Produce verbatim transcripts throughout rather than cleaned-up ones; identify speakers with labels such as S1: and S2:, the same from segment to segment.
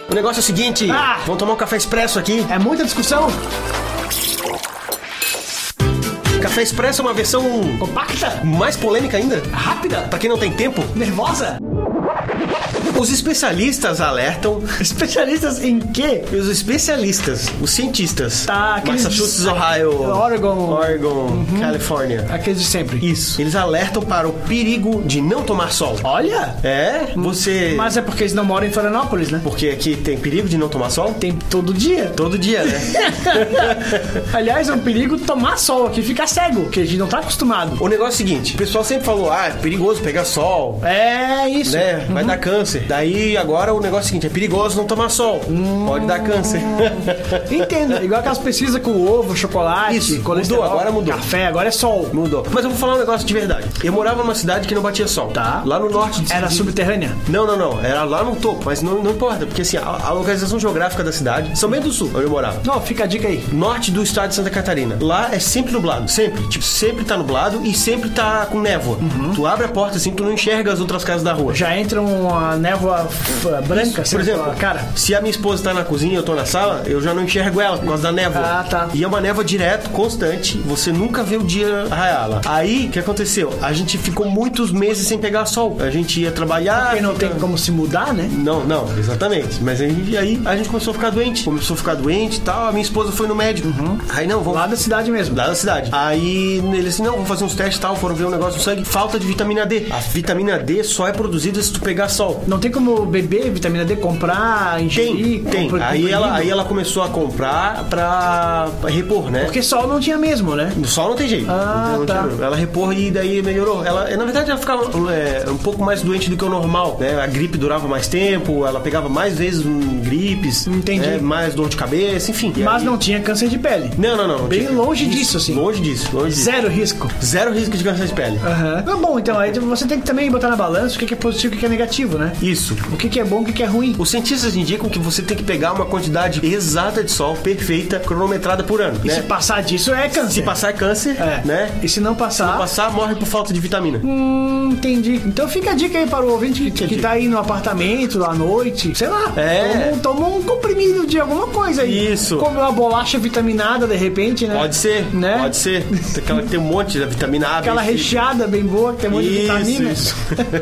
S1: O negócio é o seguinte,
S2: Ah.
S1: vamos tomar um café expresso aqui.
S2: É muita discussão.
S1: Café expresso é uma versão
S2: Compacta.
S1: mais polêmica ainda.
S2: Rápida.
S1: Pra quem não tem tempo,
S2: Nervosa.
S1: os especialistas alertam.
S2: Especialistas em quê?
S1: Os especialistas, os cientistas.
S2: Tá, aqueles
S1: Massachusetts,
S2: de-
S1: Ohio,
S2: Oregon.
S1: Oregon, Califórnia.
S2: Aqueles de sempre.
S1: Isso. Eles alertam para o perigo de não tomar sol.
S2: Olha.
S1: É, você...
S2: Mas é porque eles não moram em Florianópolis, né?
S1: Porque aqui tem perigo de não tomar sol?
S2: Tem todo dia.
S1: Todo dia, né?
S2: Aliás, é um perigo tomar sol aqui, ficar cego, que a gente não tá acostumado.
S1: O negócio é o seguinte, o pessoal sempre falou, ah, é perigoso pegar sol,
S2: É isso.
S1: né? Vai dar câncer. Daí, agora, o negócio é o seguinte, é perigoso não tomar sol. Pode dar câncer.
S2: Entendo. Igual aquelas pesquisas com ovo, chocolate,
S1: Isso,
S2: colesterol,
S1: mudou, agora mudou.
S2: café, agora é sol.
S1: Mudou. Mas eu vou falar um negócio de verdade. Eu morava numa cidade que não batia sol.
S2: Tá.
S1: Lá no norte de...
S2: Era subterrânea?
S1: Não, não, não. Era lá no topo, mas não, não importa, porque assim, a, a localização geográfica da cidade, São Bento do Sul, onde eu morava.
S2: Não, fica a dica aí.
S1: Norte do estado de Santa Catarina. Lá é sempre nublado, sempre. Tipo, sempre tá nublado e sempre tá com névoa. Tu abre a porta assim, tu não enxerga as outras casas da rua.
S2: Já entra uma névoa f- branca, assim,
S1: Por exemplo,
S2: pela cara.
S1: se a minha esposa tá na cozinha e eu tô na sala, eu já não enxergo ela por causa da névoa.
S2: Ah, tá.
S1: E é uma névoa direto, constante, você nunca vê o dia raiar lá. Aí, o que aconteceu? A gente ficou muitos meses sem pegar sol. A gente ia trabalhar...
S2: Porque não
S1: fica-
S2: tem como se mudar, né?
S1: Não, não, exatamente. Mas aí, aí a gente começou a ficar doente. Começou a ficar doente e tal. A minha esposa foi no médico. Aí não, vamos.
S2: Lá da cidade mesmo.
S1: Lá da cidade. Aí ele assim, não, vamos fazer uns testes e tal. Foram ver um negócio no sangue. Falta de vitamina D. A vitamina D só é produzida se tu pegar sol.
S2: Não tem como beber vitamina D, comprar,
S1: Tem,
S2: ingerir?
S1: tem.
S2: compra-
S1: Aí ela,
S2: comprimido?
S1: aí ela começou a comprar pra, pra repor, né?
S2: Porque sol não tinha mesmo, né?
S1: No sol não tem jeito.
S2: Ah,
S1: Não
S2: tá.
S1: tinha- Ela repor e daí melhorou. Ela, na verdade, ela ficava é, um pouco mais doente do que o normal, né? A gripe durava mais tempo, ela pegava mais vezes um, gripes.
S2: Entendi.
S1: né? Mais dor de cabeça, enfim. E
S2: Mas
S1: aí-
S2: não tinha câncer de pele.
S1: Não, não, não. não
S2: Bem
S1: tinha.
S2: longe
S1: Isso,
S2: disso, assim.
S1: Longe disso, longe disso.
S2: Zero risco.
S1: Zero risco de câncer de pele.
S2: Aham. Ah, bom, então aí você tem que também botar na balança o que que é positivo e o que que é negativo, né?
S1: Isso.
S2: O que que é bom e o que que é ruim.
S1: Os cientistas indicam que você tem que pegar uma quantidade exata de sol, perfeita, cronometrada por ano.
S2: E
S1: né?
S2: se passar disso é câncer.
S1: Se passar é câncer,
S2: É.
S1: né?
S2: E se não passar...
S1: Passar, morre por falta de vitamina.
S2: Hum, entendi. Então fica a dica aí para o ouvinte que, que tá aí no apartamento à noite, sei lá.
S1: É.
S2: Toma, toma um comprimido de alguma coisa aí.
S1: Isso.
S2: Come uma bolacha vitaminada de repente, né?
S1: Pode ser,
S2: Né?
S1: pode ser. Aquela que tem um monte de vitamina A.
S2: Aquela
S1: bem
S2: recheada bem boa, que tem um monte de
S1: Isso,
S2: vitamina.
S1: isso.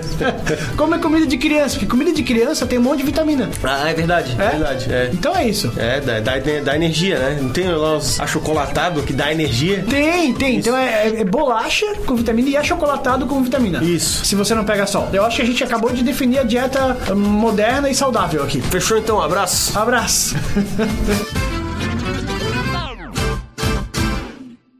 S2: Come comida de criança, porque comida de criança tem um monte de vitamina.
S1: Ah, é verdade, é,
S2: É?
S1: verdade. É.
S2: Então é isso.
S1: É, dá, dá, dá energia, né? Não tem lá os achocolatado que dá energia?
S2: Tem, tem. Então é, é bolacha com vitamina e achocolatado com vitamina.
S1: Isso.
S2: Se você não pega sol. Eu acho que a gente acabou de definir a dieta moderna e saudável aqui.
S1: Fechou então, um abraço.
S2: Abraço.